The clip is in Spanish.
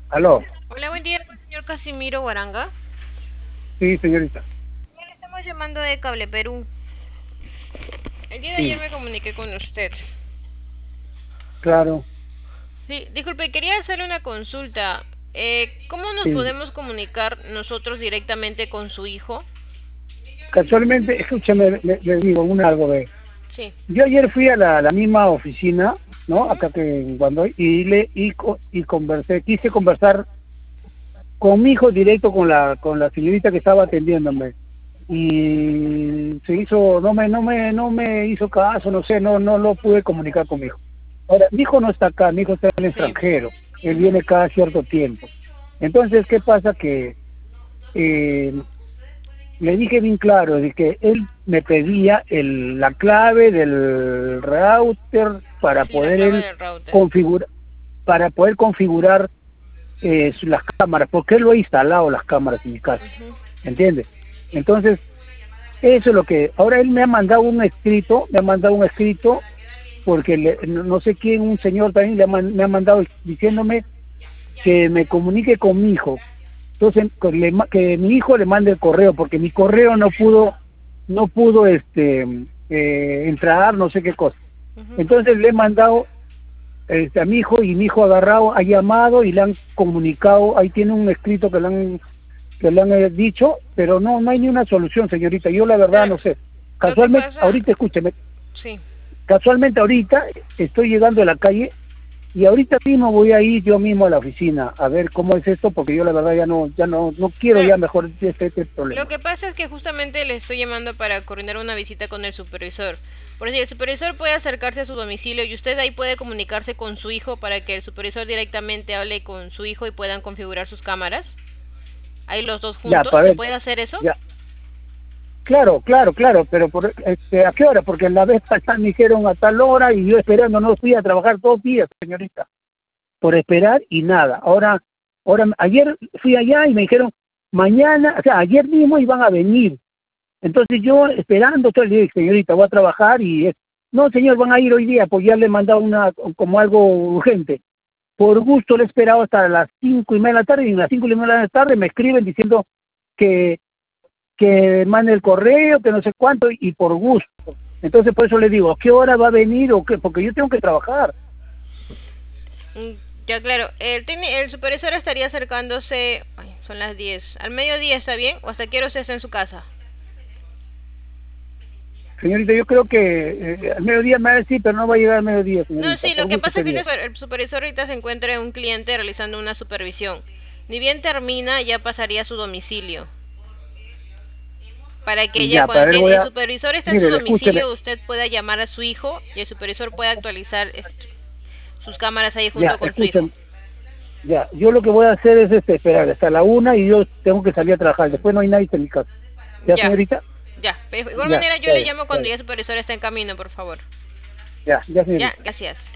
Aló. Hola, buen día, señor Casimiro Guaranga. Sí, señorita. Le estamos llamando de Cable Perú. El día de ayer Sí, me comuniqué con usted. claro. Sí, disculpe, quería hacerle una consulta. ¿Cómo nos Sí. podemos comunicar nosotros directamente con su hijo? Casualmente, escúchame, le digo algo de... Sí. Yo ayer fui a la misma oficina, ¿no? Ujú. Acá que en Guandoy, y conversé, quise conversar con mi hijo directo con la señorita que estaba atendiéndome. Y se hizo, no me hizo caso, no sé, no lo pude comunicar con mi hijo. Ahora, mi hijo no está acá, mi hijo está en el Sí. extranjero, él Ujú. viene cada cierto tiempo. Entonces, ¿qué pasa? Que eh, le dije bien claro de que él me pedía la clave del router para Sí, la poder clave él del router. configurar, las cámaras, porque él lo ha instalado las cámaras en mi casa, Ujú. ¿entiendes? Entonces, eso es lo que, ahora él me ha mandado un escrito, porque no sé quién, un señor también me ha mandado diciéndome que me comunique con mi hijo. Entonces, que mi hijo le mande el correo, porque mi correo no pudo entrar, no sé qué cosa. Ujú. Entonces le he mandado a mi hijo, y mi hijo agarrado, ha llamado y le han comunicado, ahí tiene un escrito que le han dicho, pero no hay ni una solución, señorita. Yo la verdad Claro, no sé. lo que Casualmente, pasa, ahorita escúcheme, sí. casualmente ahorita estoy llegando a la calle y ahorita mismo voy a ir yo mismo a la oficina a ver cómo es esto, porque yo la verdad ya no quiero Claro, ya mejor este lo problema. que pasa es que justamente le estoy llamando para coordinar una visita con el supervisor. Por si el supervisor puede acercarse a su domicilio y usted ahí puede comunicarse con su hijo para que el supervisor directamente hable con su hijo y puedan configurar sus cámaras. Ahí los dos Ya, juntos, para ¿se ver, puede hacer eso? ya, claro, claro, claro, pero ¿a qué hora? Porque la vez pasada me dijeron a tal hora y yo esperando, no fui a trabajar 2 días, señorita, por esperar y nada. Ahora, ayer fui allá y me dijeron, mañana, o sea, ayer mismo iban a venir. Entonces yo esperando, entonces le dije, señorita, voy a trabajar no, señor, van a ir hoy día, pues ya le he mandado como algo urgente. Por gusto le he esperado hasta las 5:30 de la tarde, y a las 5:30 de la tarde me escriben diciendo que, que mande el correo, que no sé cuánto, y por gusto. Entonces por eso le digo, ¿a qué hora va a venir o qué? Porque yo tengo que trabajar. Mm, ya claro, el supervisor estaría acercándose, ay, son las 10, al mediodía, ¿está bien? ¿O hasta qué hora usted está en su casa? Señorita, yo creo que al mediodía me va a decir, pero no va a llegar al mediodía, No, señorita, sí, por lo que gusto pasa es que sería. el supervisor ahorita se encuentra en un cliente realizando una supervisión. Ni bien termina, ya pasaría a su domicilio. Para que ella, Ya, para ver, el supervisor está en su mire, escúcheme, domicilio, usted pueda llamar a su hijo y el supervisor pueda actualizar sus cámaras ahí ya, junto con su hijo. escúcheme. Ya, yo lo que voy a hacer es esperar hasta la 1 y yo tengo que salir a trabajar. Después no hay nadie en mi casa. ¿Ya, Ya, señorita? ya. De igual Ya, manera yo está le bien, llamo está cuando bien. ya el supervisor está en camino, por favor. Ya, Ya, señorita. gracias.